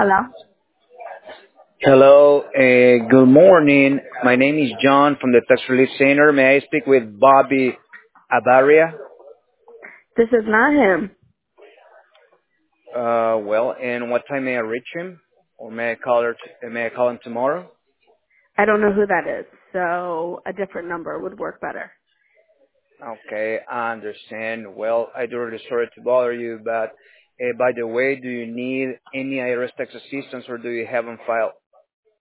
Hello. Hello, good morning. My name is John from the Tax Relief Center. May I speak with Bobby Abaria? This is not him. And what time may I reach him? Or may I call him tomorrow? I don't know who that is, so a different number would work better. Okay, I understand. Well, I do really sorry to bother you, but by the way, do you need any IRS tax assistance or do you have on file